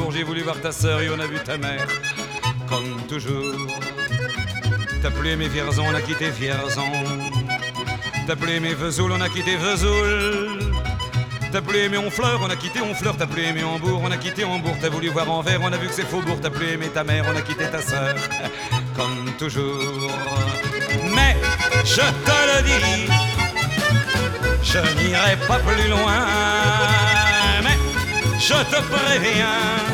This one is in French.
Strasbourg, j'ai voulu voir ta sœur et on a vu ta mère. Comme toujours. T'as plus aimé Vierzon, on a quitté Vierzon. T'as plus aimé Vesoul, on a quitté Vesoul. T'as plus aimé Honfleur, on a quitté Honfleur. T'as plus aimé Hambourg, on a quitté Hambourg. T'as voulu voir Anvers, on a vu que c'est Faubourg. T'as plus aimé ta mère, on a quitté ta sœur. Comme toujours. Mais je te le dis, je n'irai pas plus loin. Mais je te préviens,